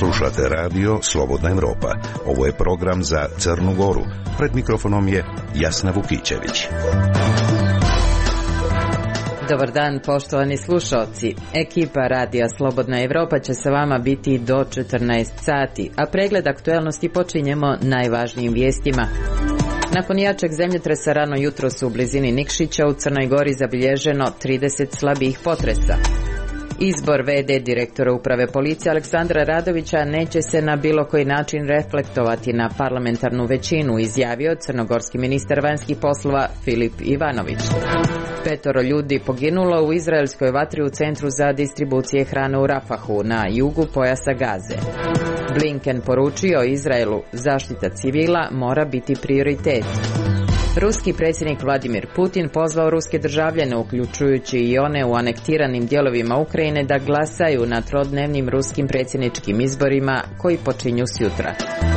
Slušate radio Slobodna Evropa. Ovo je program za Crnu Goru. Pred mikrofonom je Jasna Vukićević. Dobar dan, poštovani slušalci. Ekipa radija Slobodna Evropa će sa vama biti do 14 sati, a pregled aktuelnosti počinjemo najvažnijim vijestima. Nakon jačeg zemljotresa rano jutros u blizini Nikšića u Crnoj Gori zabilježeno 30 slabijih potresa. Izbor VD direktora uprave policije Aleksandra Radovića neće se na bilo koji način reflektovati na parlamentarnu većinu, izjavio crnogorski ministar vanjskih poslova Filip Ivanović. 5 ljudi poginulo u izraelskoj vatri u centru za distribucije hrane u Rafahu na jugu pojasa Gaze. Blinken poručio Izraelu, zaštita civila mora biti prioritet. Ruski predsjednik Vladimir Putin pozvao ruske državljane, uključujući i one u anektiranim dijelovima Ukrajine, da glasaju na trodnevnim ruskim predsjedničkim izborima koji počinju sutra.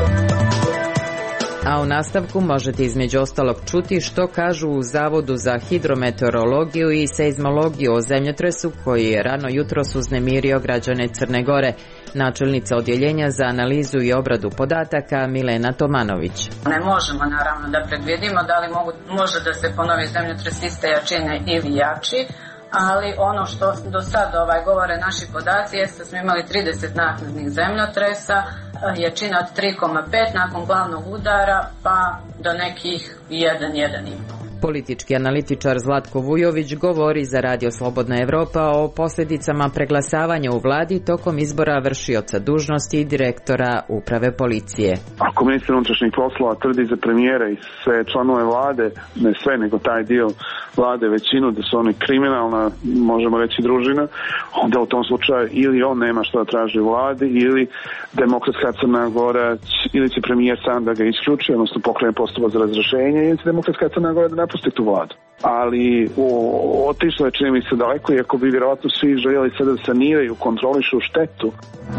A u nastavku možete između ostalog čuti što kažu u Zavodu za hidrometeorologiju i seizmologiju o zemljotresu koji je rano jutros uznemirio građane Crne Gore. Načelnica odjeljenja za analizu i obradu podataka Milena Tomanović. Ne možemo naravno da predvidimo da li može da se ponovi zemljotres iste jačine ili jači, ali ono što do sad govore naši podaci jeste da smo imali 30 naknadnih zemljotresa, jačina od 3,5 nakon glavnog udara pa do nekih 1,5. Politički analitičar Zlatko Vujović govori za Radio Slobodna Evropa o posljedicama preglasavanja u vladi tokom izbora vršioca dužnosti i direktora uprave policije. Ako ministar unutrašnjih poslova tvrdi za premijera i sve članove vlade, ne sve nego taj dio vlade, većinu, da su oni kriminalna, možemo reći družina, onda u tom slučaju ili on nema što da traži u vladi, ili Demokratska Crna Gora, ili će premijer sam da ga isključi, odnosno pokrene postupak za razrješenje, ili će Demokratska Crna Gora da napusti tu vladu. Ali otišlo je, čini mi se, daleko, iako bi vjerovatno svi željeli sada da saniraju, kontrolišu štetu.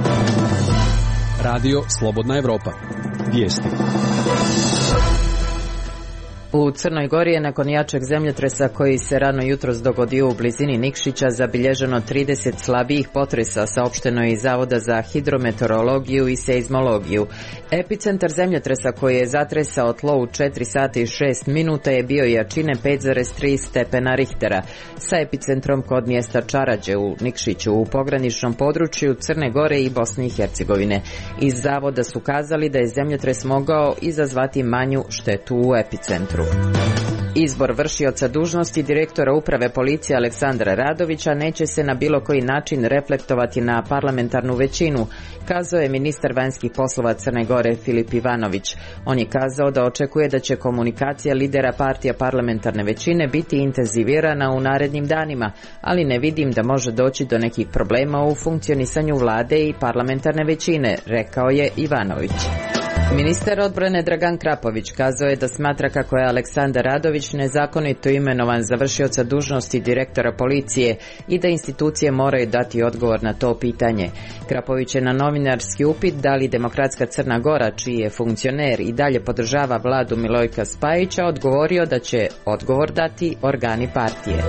Radio Slobodna Evropa. Vijesti. U Crnoj Gori je nakon jačeg zemljotresa koji se rano jutros dogodio u blizini Nikšića zabilježeno 30 slabijih potresa, saopšteno je iz Zavoda za hidrometeorologiju i seizmologiju. Epicentar zemljotresa koji je zatresao tlo u 4 sata i 6 minuta je bio jačine 5,3 stepena Richtera, sa epicentrom kod mjesta Čarađe u Nikšiću u pograničnom području Crne Gore i Bosne i Hercegovine. Iz Zavoda su kazali da je zemljotres mogao izazvati manju štetu u epicentru. Izbor vršioca dužnosti direktora uprave policije Aleksandra Radovića neće se na bilo koji način reflektovati na parlamentarnu većinu, kazao je ministar vanjskih poslova Crne Gore Filip Ivanović. On je kazao da očekuje da će komunikacija lidera partija parlamentarne većine biti intenzivirana u narednim danima, ali ne vidim da može doći do nekih problema u funkcionisanju vlade i parlamentarne većine, rekao je Ivanović. Ministar odbrane Dragan Krapović kazao je da smatra kako je Aleksandar Radović nezakonito imenovan za vršioca dužnosti direktora policije i da institucije moraju dati odgovor na to pitanje. Krapović je na novinarski upit da li Demokratska Crna Gora, čiji je funkcioner i dalje podržava vladu Milojka Spajića, odgovorio da će odgovor dati organi partije.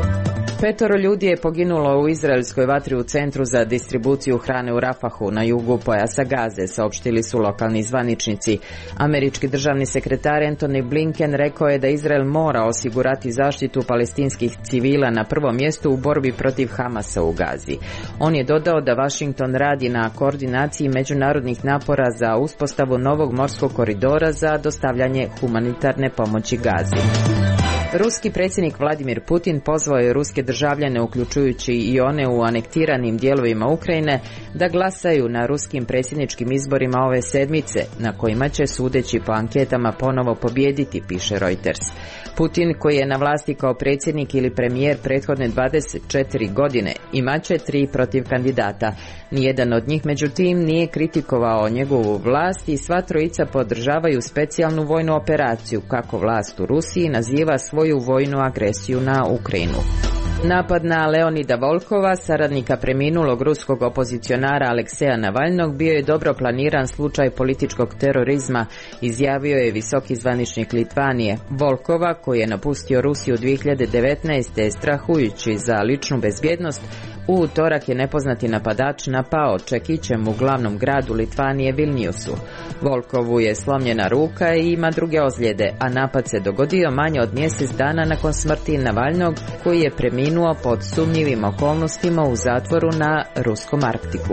5 ljudi je poginulo u izraelskoj vatri u centru za distribuciju hrane u Rafahu na jugu pojasa Gaze, saopštili su lokalni zvaničnici. Američki državni sekretar Antony Blinken rekao je da Izrael mora osigurati zaštitu palestinskih civila na prvom mjestu u borbi protiv Hamasa u Gazi. On je dodao da Washington radi na koordinaciji međunarodnih napora za uspostavu novog morskog koridora za dostavljanje humanitarne pomoći Gazi. Ruski predsjednik Vladimir Putin pozvao je ruske državljane, uključujući i one u anektiranim dijelovima Ukrajine, da glasaju na ruskim predsjedničkim izborima ove sedmice, na kojima će, sudeći po anketama, ponovo pobijediti, piše Reuters. Putin, koji je na vlasti kao predsjednik ili premijer prethodne 24 godine, imaće 3 protiv kandidata. Nijedan od njih, međutim, nije kritikovao njegovu vlast i sva trojica podržavaju specijalnu vojnu operaciju, kako vlast u Rusiji naziva svoju vojnu agresiju na Ukrajinu. Napad na Leonida Volkova, saradnika preminulog ruskog opozicionara Alekseja Navalnog, bio je dobro planiran slučaj političkog terorizma, izjavio je visoki zvaničnik Litvanije. Volkova, koji je napustio Rusiju 2019. strahujući za ličnu bezbjednost, U utorak je nepoznati napadač napao čekićem u glavnom gradu Litvanije Vilniusu. Volkovu je slomljena ruka i ima druge ozljede, a napad se dogodio manje od mjesec dana nakon smrti Navalnog, koji je preminuo pod sumnjivim okolnostima u zatvoru na ruskom Arktiku.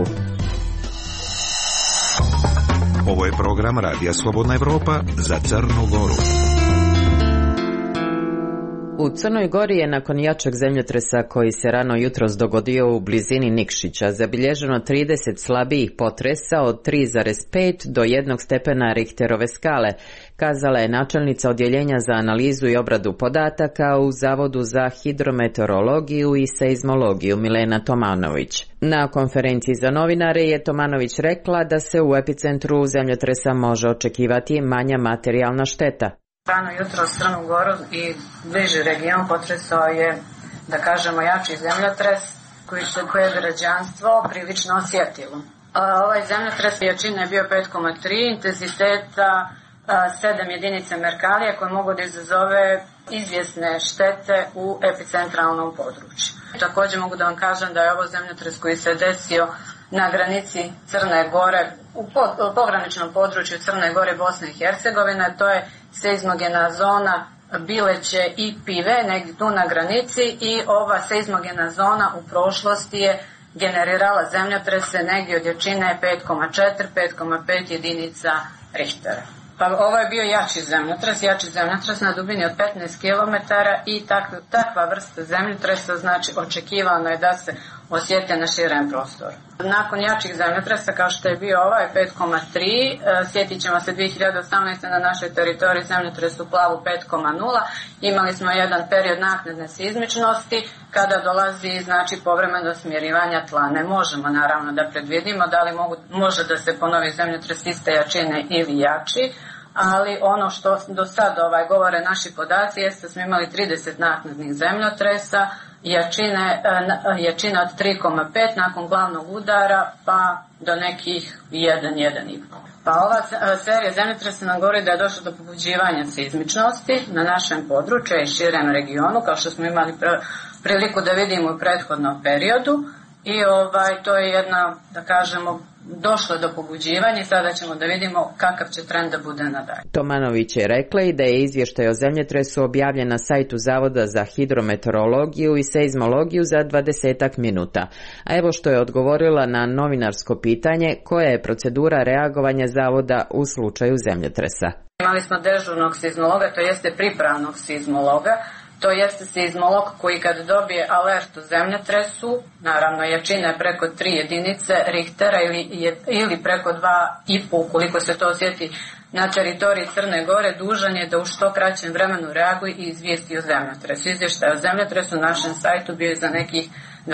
Ovo je program Radija Slobodna Evropa za Crnu Goru. U Crnoj Gori je nakon jačeg zemljotresa koji se rano jutros dogodio u blizini Nikšića zabilježeno 30 slabijih potresa od 3,5 do 1 stepena Richterove skale, kazala je načelnica odjeljenja za analizu i obradu podataka u Zavodu za hidrometeorologiju i seizmologiju Milena Tomanović. Na konferenciji za novinare je Tomanović rekla da se u epicentru zemljotresa može očekivati manja materijalna šteta. Rano jutro u Crnu Goru i bliži region potresao je, da kažemo, jači zemljotres koji je građanstvo prilično osjetilo. Ovaj zemljotres jačine je bio 5,3, intenziteta 7 jedinica Merkalija koje mogu da izazove izvjesne štete u epicentralnom području. Također mogu da vam kažem da je ovo zemljotres koji se desio na granici Crne Gore, u pograničnom području Crne Gore Bosne i Hercegovine, to je seizmogena zona Bileće i Pive, negdje tu na granici, i ova seizmogena zona u prošlosti je generirala zemljotrese negdje od jačine 5,4, 5,5 jedinica Richtera. Pa ovo je bio jači zemljotres na dubini od 15 km i takva vrsta zemljotresa, znači očekivano je da se osjeti na širem prostoru. Nakon jačih zemljotresa kao što je bio ovaj 5,3, sjetit ćemo se 2018. na našoj teritoriji zemljotres u Plavu 5,0, imali smo jedan period naknadne seizmičnosti kada dolazi znači povremeno smirivanja tla. Ne možemo naravno da predvidimo da li može da se ponovi zemljotres iste jačine ili jači, ali ono što do sada govore naši podaci jeste da smo imali 30 naknadnih zemljotresa, jačina od 3,5 nakon glavnog udara pa do nekih 1,5. Pa ova serija zemljotresa nam govori da je došlo do pobuđivanja seizmičnosti na našem području i širem regionu, kao što smo imali priliku da vidimo u prethodnom periodu. I to je jedna, da kažemo, došlo je do pobuđivanja i sada ćemo da vidimo kakav će trend da bude nadalje. Tomanović je rekla i da je izvještaj o zemljotresu objavljen na sajtu Zavoda za hidrometeorologiju i seizmologiju za 20 minuta. A evo što je odgovorila na novinarsko pitanje koja je procedura reagovanja Zavoda u slučaju zemljotresa. Imali smo dežurnog seizmologa, to jeste pripravnog seizmologa. To jeste seizmolog koji kad dobije alert o zemljotresu, naravno jačina je preko 3 jedinice Richtera ili preko 2,5 ukoliko se to osjeti na teritoriji Crne Gore, dužan je da u što kraćem vremenu reaguje i izvijesti o zemljotresu. Izvještaj o zemljotresu na našem sajtu bio je za nekih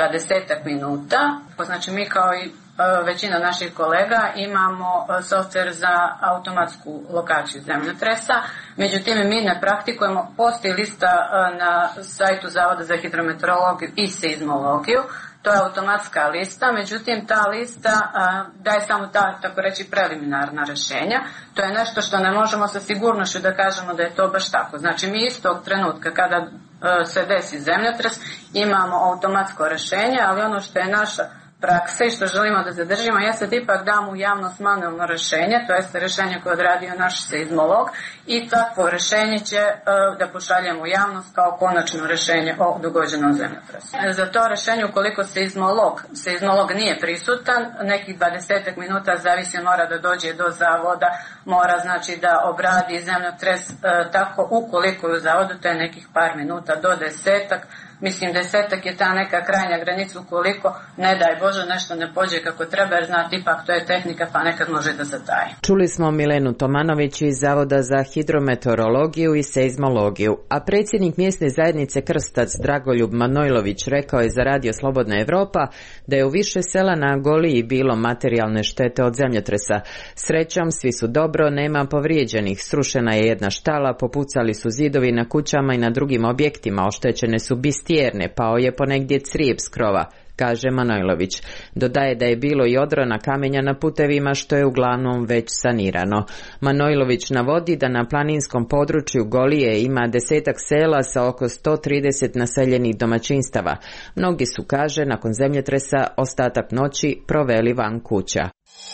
20 minuta. Znači mi kao i većina naših kolega imamo softver za automatsku lokaciju zemljotresa, međutim mi ne praktikujemo, postoji lista na sajtu Zavoda za hidrometeorologiju i seizmologiju, to je automatska lista, međutim ta lista daje samo ta, tako reći, preliminarna rješenja. To je nešto što ne možemo sa sigurnošću da kažemo da je to baš tako. Znači mi istog trenutka kada se desi zemljotres imamo automatsko rješenje, ali ono što je naša prakse i što želimo da zadržimo jeste da ipak damo u javnost manualno rješenje, to jeste rješenje koje je odradio naš seizmolog i takvo rješenje će da pošaljemo u javnost kao konačno rješenje o dogođenom zemljotresu. Za to rješenje ukoliko seizmolog nije prisutan, nekih 20 minuta zavisi, mora da dođe do zavoda, mora znači da obradi zemljotres, tako ukoliko je u zavodu, to je nekih par minuta do 10. Mislim 10 je ta neka krajnja granica ukoliko, ne daj Bože, nešto ne pođe kako treba, jer znate, ipak to je tehnika pa nekad može da zataje. Čuli smo Milenu Tomanović iz Zavoda za hidrometeorologiju i seizmologiju, a predsjednik mjesne zajednice Krstac Dragoljub Manojlović rekao je za Radio Slobodna Evropa da je u više sela na Goliji bilo materijalne štete od zemljotresa. Srećom, svi su dobro, nema povrijeđenih, srušena je jedna štala, popucali su zidovi na kućama i na drugim objektima, oštećene su biste cistijerne, pao je ponegdje crijep s krova, kaže Manojlović. Dodaje da je bilo i odrana kamenja na putevima, što je uglavnom već sanirano. Manojlović navodi da na planinskom području Golije ima 10-ak sela sa oko 130 naseljenih domaćinstava. Mnogi su, kaže, nakon zemljotresa ostatak noći proveli van kuća.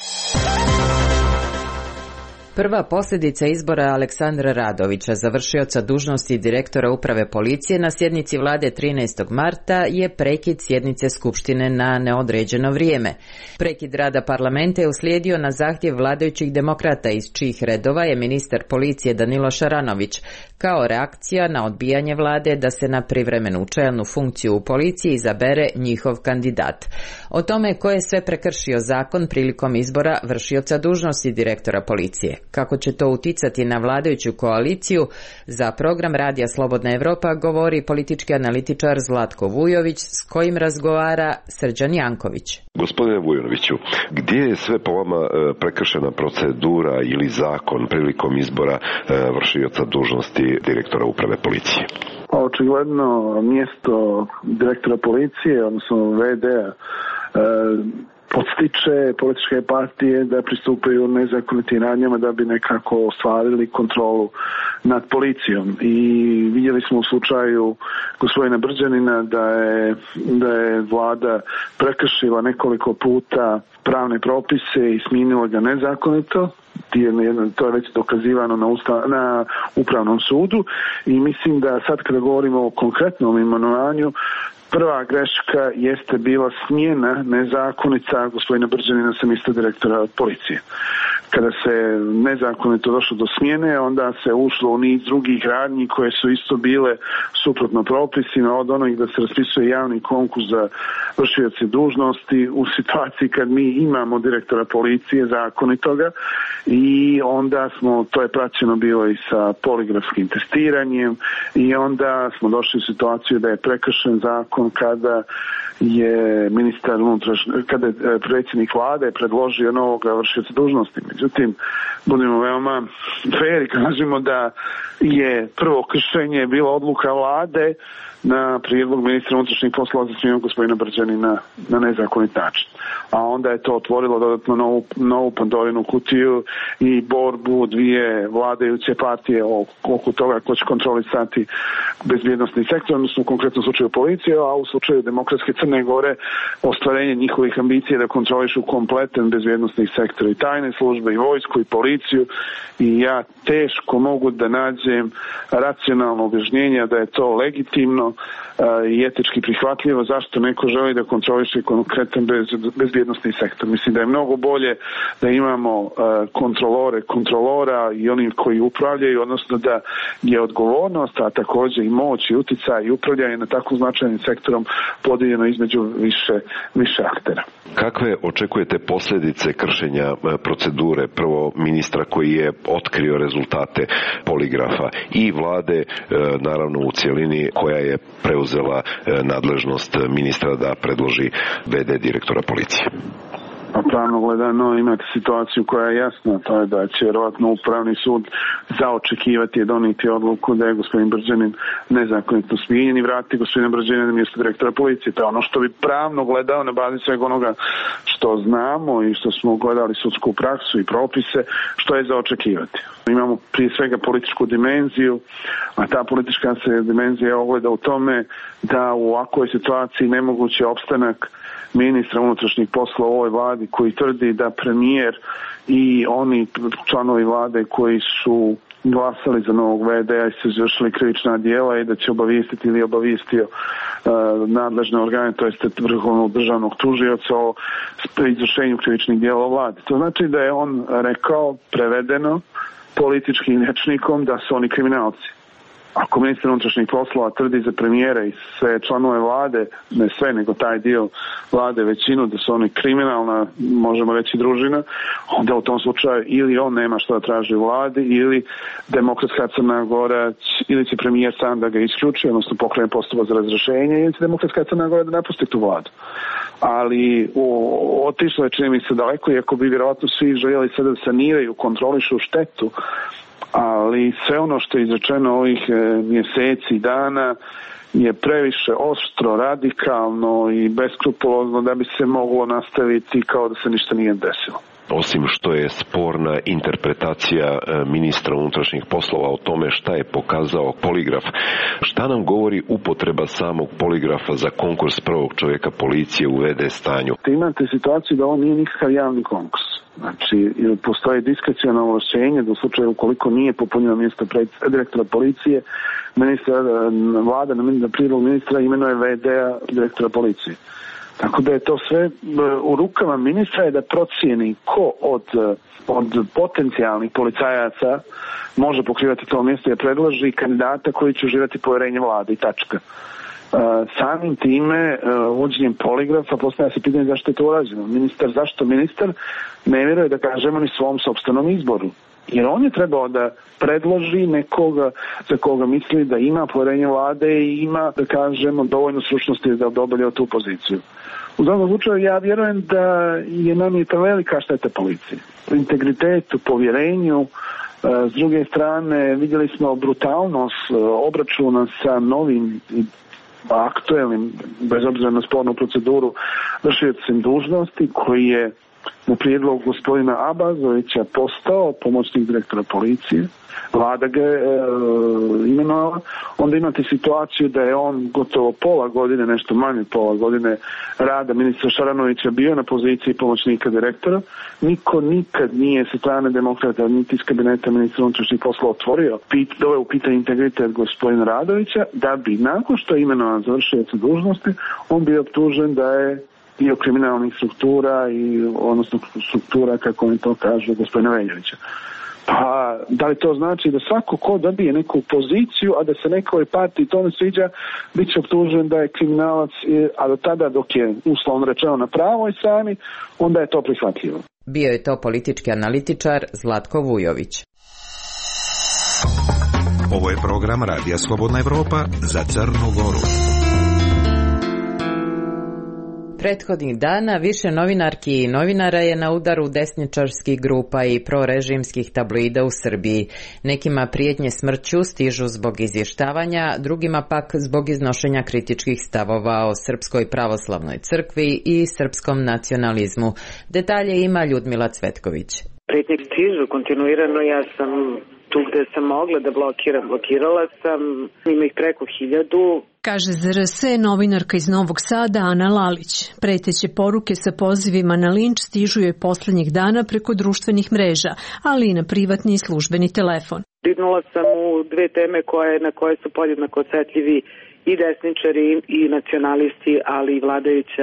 Prva posljedica izbora Aleksandra Radovića, završioca dužnosti direktora uprave policije na sjednici vlade 13. marta, je prekid sjednice skupštine na neodređeno vrijeme. Prekid rada parlamenta je uslijedio na zahtjev vladajućih demokrata, iz čijih redova je ministar policije Danilo Šaranović, kao reakcija na odbijanje vlade da se na privremenu čelnu funkciju u policiji izabere njihov kandidat. O tome ko je sve prekršio zakon prilikom izbora vršioca dužnosti direktora policije, kako će to uticati na vladajuću koaliciju, za program Radija Slobodna Evropa govori politički analitičar Zlatko Vujović, s kojim razgovara Srđan Janković. Gospodine Vujoviću, gdje je sve po vama prekršena procedura ili zakon prilikom izbora vršioca dužnosti direktora uprave policije? Očigledno mjesto direktora policije, odnosno VD-a, podstiče političke partije da pristupaju nezakonitim radnjama da bi nekako ostvarili kontrolu nad policijom. I vidjeli smo u slučaju gospodina Brđanina da je vlada prekršila nekoliko puta pravne propise i smijenila ga nezakonito. To je već dokazivano na upravnom sudu i mislim da sad kada govorimo o konkretnom imenovanju, prva greška jeste bila smjena nezakonica gospodina Brđanina sa mjesta direktora policije. Kada se nezakonito došlo do smjene, onda se ušlo u niz drugih radnji koje su isto bile suprotno propisima, od onog da se raspisuje javni konkurs za vršioce dužnosti u situaciji kad mi imamo direktora policije zakonitoga i onda to je praćeno bilo i sa poligrafskim testiranjem i onda smo došli u situaciju da je prekršen zakon kada je kada je predsjednik vlade predložio novog vršioca dužnosti. Međutim, budemo veoma fair i kažemo da je prvo kršenje bila odluka vlade na prijedlog ministra unutrašnjih poslova za smjenu gospodina Brđanina na nezakonit način. A onda je to otvorilo dodatno novu Pandorinu kutiju i borbu dvije vladajuće partije oko toga ko će kontrolisati bezbjednosni sektor, odnosno u konkretnom slučaju policije, a u slučaju Demokratske Crne Gore ostvarenje njihovih ambicija da kontrolišu kompletan bezbjednosni sektor i tajne službe i vojsku i policiju i ja teško mogu da nađem racionalno objašnjenje da je to legitimno i etički prihvatljivo, zašto neko želi da kontroliše konkretan bezbjednosni sektor. Mislim da je mnogo bolje da imamo kontrolora i oni koji upravljaju, odnosno da je odgovornost, a također i moć i utjecaj i upravljanje na tako značajnim sektorom podijeljeno između više aktera. Kakve očekujete posljedice kršenja procedure prvo ministra koji je otkrio rezultate poligrafa i vlade, naravno u cjelini, koja je preuzela nadležnost ministra da predloži VD direktora policije? A pravno gledano imate situaciju koja je jasna, to je da će vjerojatno upravni sud zaočekivati i donijeti odluku da je gospodin Brđanin nezakonito smijenjen i vratiti gospodina Brđanina na mjesto direktora policije. To je ono što bi pravno gledao na bazi svega onoga što znamo i što smo gledali sudsku praksu i propise, što je zaočekivati. Imamo prije svega političku dimenziju, a ta politička se dimenzija ogleda u tome da u ovakvoj situaciji nemoguće opstanak ministra unutrašnjih poslova u ovoj vladi koji tvrdi da premijer i oni članovi vlade koji su glasali za novog VD-a i su izvršili krivična djela i da će obavijestiti ili obavijestio nadležne organe, to jest vrhovnog državnog tužioca o izvršenju krivičnih djela u vladi. To znači da je on rekao, prevedeno političkim rječnikom, da su oni kriminalci. Ako ministar unutrašnjih poslova tvrdi za premijera i sve članove vlade, ne sve, nego taj dio vlade, većinu, da su oni kriminalna, možemo reći, družina, onda u tom slučaju ili on nema što da traži u vladi, ili Demokratska Crna Gora, ili će premijer sam da ga isključi, odnosno pokrene postupak za razrješenje, ili će Demokratska Crna Gora da napusti tu vladu. Ali otišlo je, čini mi se, daleko, iako bi vjerojatno svi željeli sada da saniraju, kontrolišu štetu ali sve ono što je izrečeno ovih mjeseci dana je previše oštro, radikalno i beskrupulozno da bi se moglo nastaviti kao da se ništa nije desilo. Osim što je sporna interpretacija ministra unutrašnjih poslova o tome šta je pokazao poligraf, šta nam govori upotreba samog poligrafa za konkurs prvog čovjeka policije u VD stanju? Imate situaciju da ovo nije nikakav javni konkurs. Znači, postoji diskrecionalno ovlašćenje da u slučaju ukoliko nije popunjeno mjesto direktora policije, vlada na prijedlog ministra imenuje VD-a direktora policije. Tako da je to sve u rukama ministra je da procijeni ko od potencijalnih policajaca može pokrivati to mjesto i predloži kandidata koji će uživati povjerenje vlade i tačka. Samim time, uvođenjem poligrafa, postavlja se pitanje zašto je to urađeno. Zašto ministar ne vjeruje da kažemo ni svom sopstvenom izboru? Jer on je trebao da predloži nekoga za koga misli da ima povjerenje vlade i ima, da kažemo, dovoljno stručnosti da obavlja tu poziciju. U svakom slučaju ja vjerujem da je nanijeta velika šteta policiji. U integritetu, povjerenju, s druge strane vidjeli smo brutalnost obračuna sa novim aktuelnim, bez obzira na spornu proceduru, vršiocem dužnosti koji je na prijedlog gospodina Abazovića postao pomoćnik direktora policije. Vlada ga je imenovala. Onda imate situaciju da je on gotovo pola godine, nešto manje pola godine rada ministra Šaranovića bio na poziciji pomoćnika direktora. Niko nikad nije sa strane demokrata niti iz kabineta ministra unutrašnjih poslova doveo u pitanje integritet gospodina Radovića, da bi nakon što je imenovan za vršioca dužnosti, on bio optužen da je dio kriminalnih struktura odnosno struktura, kako oni to kažu, gospodina Veljovića. Pa da li to znači da svako ko dobije neku poziciju, a da se nekoj partiji to ne sviđa, bit će optužen da je kriminalac, a do tada dok je uslovno rečeno na pravoj strani, onda je to prihvatljivo. Bio je to politički analitičar Zlatko Vujović. Ovo je program Radija Slobodna Evropa za Crnu Goru. Prethodnih dana više novinarki i novinara je na udaru desničarskih grupa i prorežimskih tabloida u Srbiji. Nekima prijetnje smrću stižu zbog izvještavanja, drugima pak zbog iznošenja kritičkih stavova o Srpskoj pravoslavnoj crkvi i srpskom nacionalizmu. Detalje ima Ljudmila Cvetković. Prijetnje stižu kontinuirano, ja sam tu gde sam mogla da blokiram, blokirala sam, ima ih preko 1000. Kaže za RS novinarka iz Novog Sada Ana Lalić. Preteće poruke sa pozivima na linč stižu joj poslednjih dana preko društvenih mreža, ali i na privatni i službeni telefon. Ridnula sam u dve teme na koje su podjednako osetljivi i desničari i nacionalisti, ali i vladajuća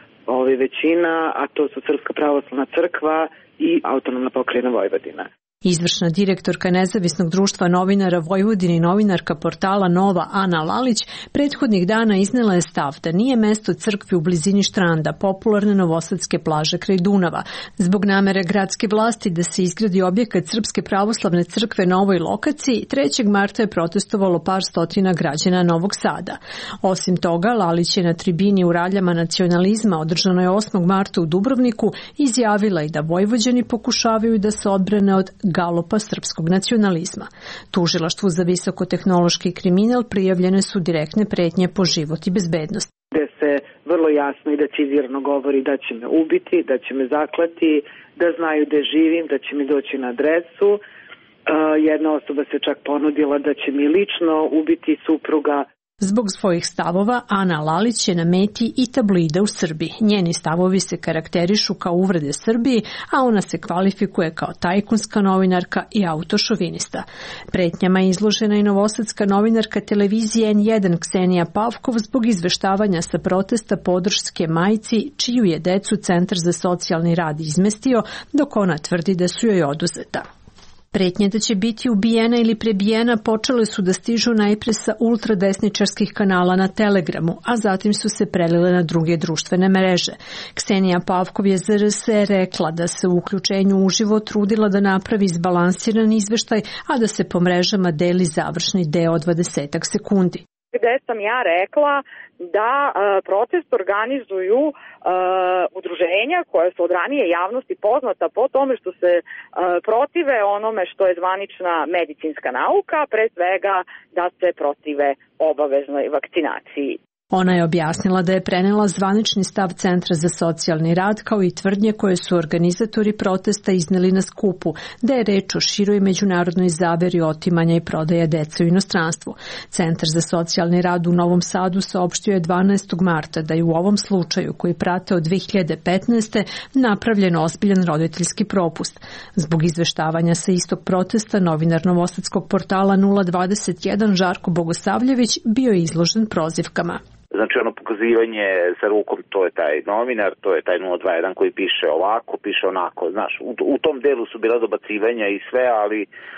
većina, a to su Srpska pravoslavna crkva i Autonomna pokrajina Vojvodina. Izvršna direktorka Nezavisnog društva novinara Vojvodine i novinarka portala Nova Ana Lalić prethodnih dana iznela je stav da nije mesto crkvi u blizini Štranda, popularne novosadske plaže kraj Dunava. Zbog namere gradske vlasti da se izgradi objekat Srpske pravoslavne crkve na ovoj lokaciji, 3. marta je protestovalo par stotina građana Novog Sada. Osim toga, Lalić je na tribini u raljama nacionalizma održanoj 8. marta u Dubrovniku izjavila i da Vojvođani pokušavaju da se odbrane od galopa srpskog nacionalizma. Tužilaštvu za visokotehnološki kriminal prijavljene su direktne pretnje po život i bezbednost. Gde se vrlo jasno i decidirano govori da će me ubiti, da će me zaklati, da znaju da živim, da će mi doći na adresu. Jedna osoba se čak ponudila da će mi lično ubiti supruga. Zbog svojih stavova Ana Lalić je na meti i tabloida u Srbiji. Njeni stavovi se karakterišu kao uvrede Srbiji, a ona se kvalifikuje kao tajkunska novinarka i autošovinista. Pretnjama je izložena i novosadska novinarka televizije N1 Ksenija Pavkov zbog izveštavanja sa protesta podrške majci, čiju je decu Centar za socijalni rad izmestio, dok ona tvrdi da su joj oduzeta. Pretnje da će biti ubijena ili prebijena počele su da stižu najpre sa ultradesničarskih kanala na Telegramu, a zatim su se prelile na druge društvene mreže. Ksenija Pavkov je za RS rekla da se u uključenju uživo trudila da napravi izbalansiran izveštaj, a da se po mrežama deli završni deo od 20 sekundi. gde sam ja rekla da protest organizuju udruženja koja su od ranije javnosti poznata po tome što se protive onome što je zvanična medicinska nauka, pre svega da se protive obaveznoj vakcinaciji. Ona je objasnila da je prenela zvanični stav Centra za socijalni rad kao i tvrdnje koje su organizatori protesta izneli na skupu, da je reč o široj međunarodnoj zaveri otimanja i prodaje dece u inostranstvu. Centar za socijalni rad u Novom Sadu saopštio je 12. marta da je u ovom slučaju, koji prate od 2015. napravljen ozbiljan roditeljski propust. Zbog izveštavanja sa istog protesta, novinar novosadskog portala 021 Žarko Bogosavljević bio je izložen prozivkama. Znači ono pokazivanje sa rukom, to je taj novinar, to je taj 021 koji piše ovako, piše onako, znaš, u tom delu su bila dobacivanja i sve, ali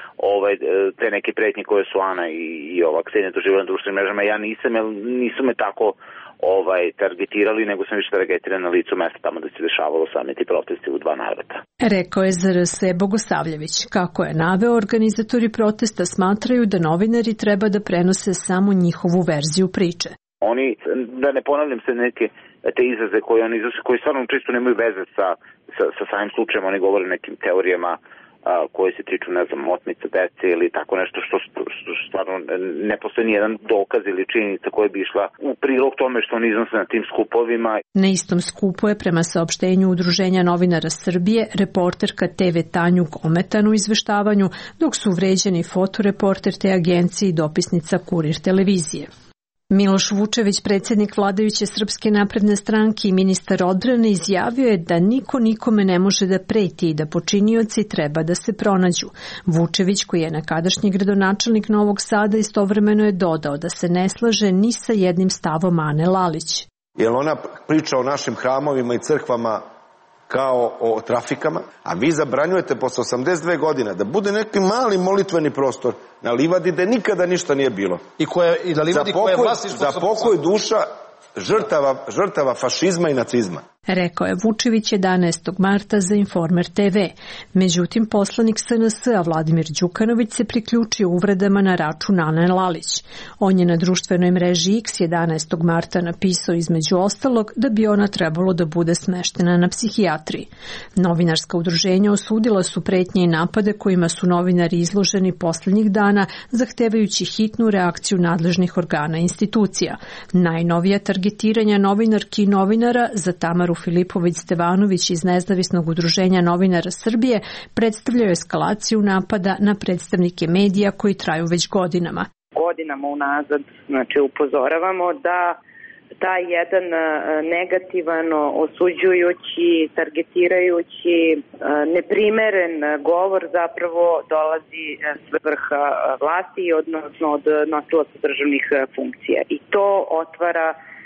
te neke pretnje koje su Ana i Ksenija doživjela na društvenim mrežama, ja nisu me tako targetirali, nego sam više targetiran na licu mesta tamo da se dešavalo sami ti protesti u dva navrata. Rekao je za RS Bogosavljević. Kako je naveo, organizatori protesta smatraju da novinari treba da prenose samo njihovu verziju priče. Oni, da ne ponavljam se neke te izraze koje oni iznose, koji stvarno čisto nemaju veze sa samim slučajem, oni govore o nekim teorijama koje se tiču, ne znam, otmica dece ili tako nešto što stvarno ne postoji nijedan dokaz ili činjenica koja bi išla u prilog tome što oni iznose na tim skupovima. Na istom skupu je prema saopštenju Udruženja novinara Srbije reporterka TV Tanju ometana u izveštavanju, dok su vređeni fotoreporter te agencije i dopisnica Kurir televizije. Miloš Vučević, predsjednik vladajuće Srpske napredne stranke i ministar odbrane, izjavio je da niko nikome ne može da preti i da počinioci treba da se pronađu. Vučević, koji je nekadašnji gradonačelnik Novog Sada, istovremeno je dodao da se ne slaže ni sa jednim stavom Ane Lalić. Jer ona priča o našim hramovima i crkvama kao o trafikama, a vi zabranjujete posle 82 godine da bude neki mali molitveni prostor na livadi gde nikada ništa nije bilo. I na livadi koja je vlasništvo za pokoj duša žrtava fašizma i nacizma. Rekao je Vučević 11. marta za Informer TV. Međutim, poslanik SNS-a Vladimir Đukanović se priključio uvredama na račun Ane Lalić. On je na društvenoj mreži X 11. marta napisao između ostalog da bi ona trebalo da bude smeštena na psihijatriji. Novinarska udruženja osudila su pretnje i napade kojima su novinari izloženi poslednjih dana, zahtevajući hitnu reakciju nadležnih organa i institucija. Najnovija targetiranja novinarki i novinara za Tamaru Filipović-Stevanović iz Nezavisnog udruženja novinara Srbije predstavljaju eskalaciju napada na predstavnike medija koji traju već godinama. Godinama unazad, znači upozoravamo da taj jedan negativan, osuđujući, targetirajući, neprimeren govor zapravo dolazi s vrha vlasti, odnosno od nosilaca državnih funkcija. I to otvara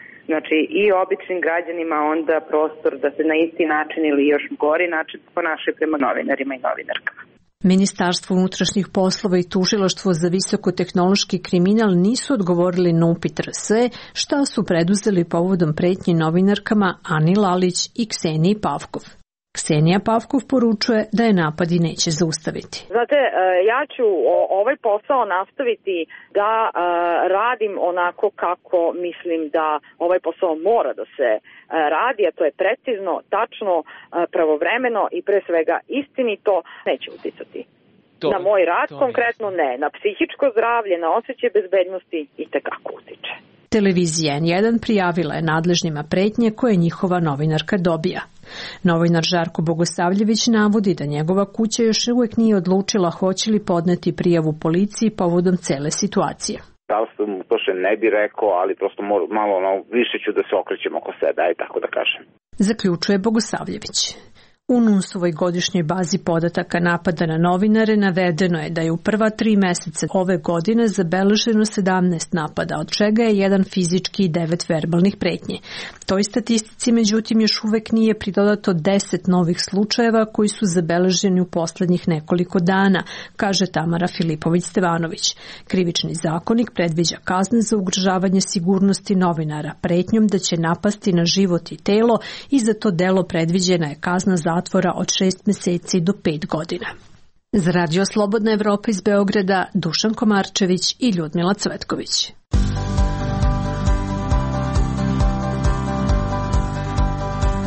i običnim građanima onda prostor da se na isti način ili još gori način ponašaju prema novinarima i novinarkama. Ministarstvo unutrašnjih poslova i Tužilaštvo za visokotehnološki kriminal nisu odgovorili na upit RS šta su preduzeli povodom pretnji novinarkama Ani Lalić i Kseniji Pavkov. Ksenija Pavkov poručuje da je napadi neće zaustaviti. Znate, ja ću ovaj posao nastaviti da radim onako kako mislim da ovaj posao mora da se radi, a to je precizno, tačno, pravovremeno i pre svega istinito. Neće uticati na moj rad, konkretno ne, na psihičko zdravlje, na osjećaj bezbednosti i tekako utiče. Televizija N1 prijavila je nadležnima pretnje koje njihova novinarka dobija. Novinar Žarko Bogosavljević navodi da njegova kuća još uvijek nije odlučila hoće li podneti prijavu policiji povodom cele situacije. Da li sam to što ne bi rekao, ali prosto malo više ću da se okrećem oko sebe, aj tako da kažem. Zaključuje Bogosavljević. U NUNS-ovoj godišnjoj bazi podataka napada na novinare navedeno je da je u prva 3 meseca ove godine zabeleženo 17 napada, od čega je 1 fizički i 9 verbalnih pretnji. Toj statistici međutim još uvek nije pridodato 10 novih slučajeva koji su zabeleženi u poslednjih nekoliko dana, kaže Tamara Filipović-Stevanović. Krivični zakonik predviđa kazne za ugrožavanje sigurnosti novinara pretnjom da će napasti na život i telo i za to delo predviđena je kazna zatvora od 6 meseci do 5 godina. Za Radio Slobodna Evropa iz Beograda, Dušan Komarčević i Ljudmila Cvetković.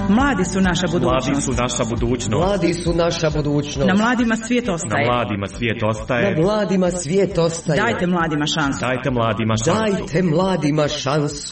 Mladi su naša budućnost. Mladi su naša budućnost. Mladi su naša budućnost. Na mladima svijet ostaje. Na mladima svijet ostaje. Na mladima svijet ostaje. Dajte mladima šansu. Dajte mladima šansu. Dajte mladima šansu.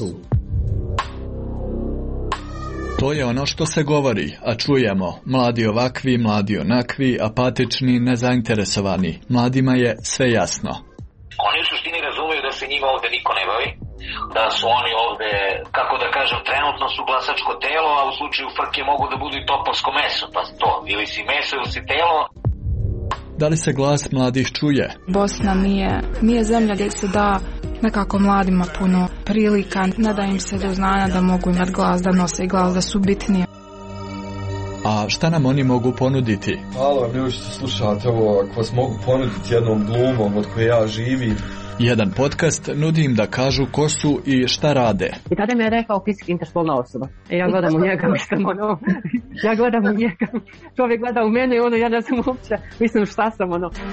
To je ono što se govori, a čujemo. Mladi ovakvi, mladi onakvi, apatični, nezainteresovani. Mladima je sve jasno. Oni u suštini razumeju da se njima ovde niko ne bavi, da su oni ovde, kako da kažem, trenutno su glasačko telo, a u slučaju frke mogu da budu i topovsko meso, pa to, ili si meso ili si telo. Da li se glas mladih čuje? Bosna nije zemlja gdje se da nekako mladima puno prilika, ne da im se do znanja da mogu imati glas, da nose glas, da su bitnije. A šta nam oni mogu ponuditi? Hvala vam ljudi što slušate ovo, ako vas mogu ponuditi jednom glumom od koje ja živim. Jedan podcast nudi im da kažu ko su i šta rade. I tada mi je rekao fizički interspolna osoba. Ja gledam u njega, ja gledam u njega. Čovjek gleda u mene i ja ne znam uopće, šta sam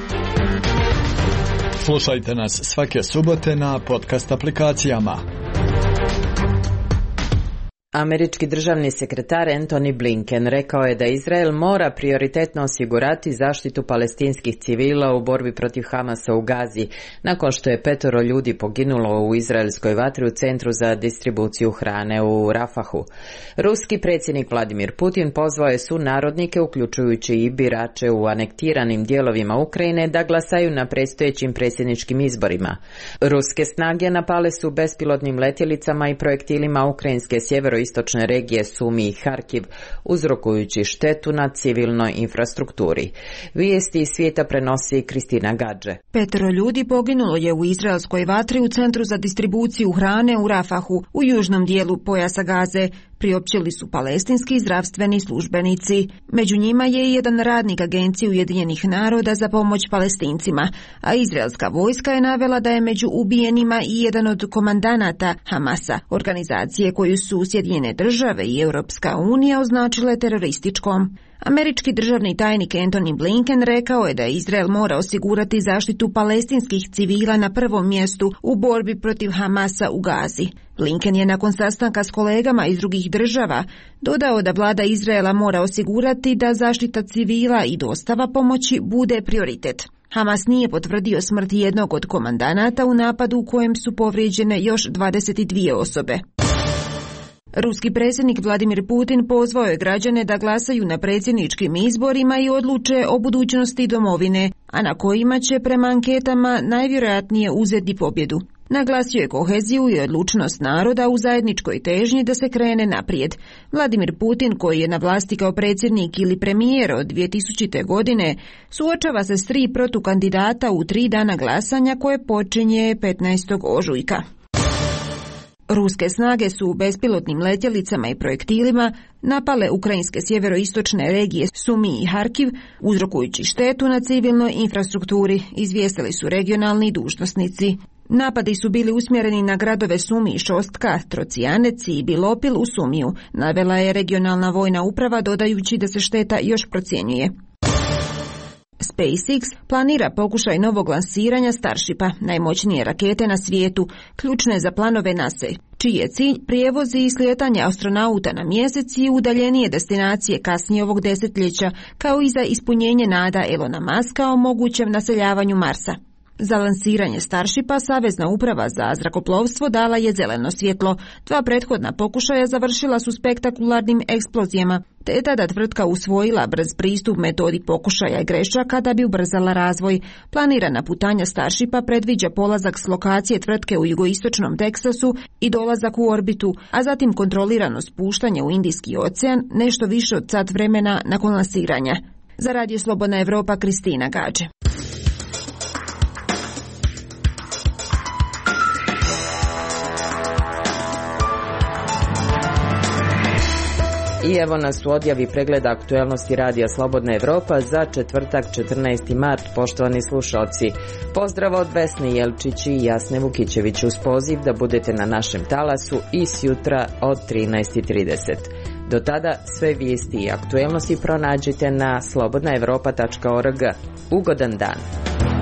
Slušajte nas svake subote na podcast aplikacijama. Američki državni sekretar Antony Blinken rekao je da Izrael mora prioritetno osigurati zaštitu palestinskih civila u borbi protiv Hamasa u Gazi, nakon što je 5 ljudi poginulo u izraelskoj vatri u centru za distribuciju hrane u Rafahu. Ruski predsjednik Vladimir Putin pozvao je sunarodnike, uključujući i birače u anektiranim dijelovima Ukrajine, da glasaju na predstojećim predsjedničkim izborima. Ruske snage napale su bespilotnim letjelicama i projektilima ukrajinske sjeveroistočne regije Sumi i Harkiv, uzrokujući štetu na civilnoj infrastrukturi. Vijesti iz svijeta prenosi Kristina Gadže. 5 ljudi poginulo je u izraelskoj vatri u centru za distribuciju hrane u Rafahu, u južnom dijelu pojasa Gaze, priopćili su palestinski zdravstveni službenici. Među njima je i jedan radnik Agencije Ujedinjenih naroda za pomoć Palestincima, a izraelska vojska je navela da je među ubijenima i jedan od komandanata Hamasa, organizacije koju su Sjedinjene države i Europska unija označile terorističkom. Američki državni tajnik Antony Blinken rekao je da Izrael mora osigurati zaštitu palestinskih civila na prvom mjestu u borbi protiv Hamasa u Gazi. Blinken je nakon sastanka s kolegama iz drugih država dodao da vlada Izraela mora osigurati da zaštita civila i dostava pomoći bude prioritet. Hamas nije potvrdio smrt jednog od komandanata u napadu u kojem su povrijeđene još 22 osobe. Ruski predsjednik Vladimir Putin pozvao je građane da glasaju na predsjedničkim izborima i odluče o budućnosti domovine, a na kojima će prema anketama najvjerojatnije uzeti pobjedu. Naglasio je koheziju i odlučnost naroda u zajedničkoj težnji da se krene naprijed. Vladimir Putin, koji je na vlasti kao predsjednik ili premijer od 2000. godine, suočava se s 3 protukandidata u 3 dana glasanja koje počinje 15. ožujka. Ruske snage su bespilotnim letjelicama i projektilima napale ukrajinske sjeveroistočne regije Sumi i Harkiv, uzrokujući štetu na civilnoj infrastrukturi, izvijestili su regionalni dužnosnici. Napadi su bili usmjereni na gradove Sumi i Šostka, Trocijanec i Bilopil u Sumiju, navela je regionalna vojna uprava dodajući da se šteta još procjenjuje. SpaceX planira pokušaj novog lansiranja Starshipa, najmoćnije rakete na svijetu, ključne za planove NASA, čiji je cilj prijevozi i slijetanje astronauta na mjesec i udaljenije destinacije kasnije ovog desetljeća, kao i za ispunjenje nada Elona Muska o mogućem naseljavanju Marsa. Za lansiranje Starshipa Savezna uprava za zrakoplovstvo dala je zeleno svjetlo. 2 prethodna pokušaja završila su spektakularnim eksplozijama, te je tada tvrtka usvojila brz pristup metodi pokušaja i grešaka da bi ubrzala razvoj. Planirana putanja Starshipa predviđa polazak s lokacije tvrtke u jugoistočnom Teksasu i dolazak u orbitu, a zatim kontrolirano spuštanje u Indijski ocean nešto više od sat vremena nakon lansiranja. Za Radio Slobodna Evropa, Kristina Gadže. I evo nas u odjavi pregleda aktuelnosti Radija Slobodna Evropa za četvrtak 14. mart, poštovani slušalci. Pozdrav od Vesne Jelčić i Jasne Vukićević uz poziv da budete na našem talasu i sjutra od 13:30. Do tada sve vijesti i aktuelnosti pronađite na slobodnaevropa.org. Ugodan dan!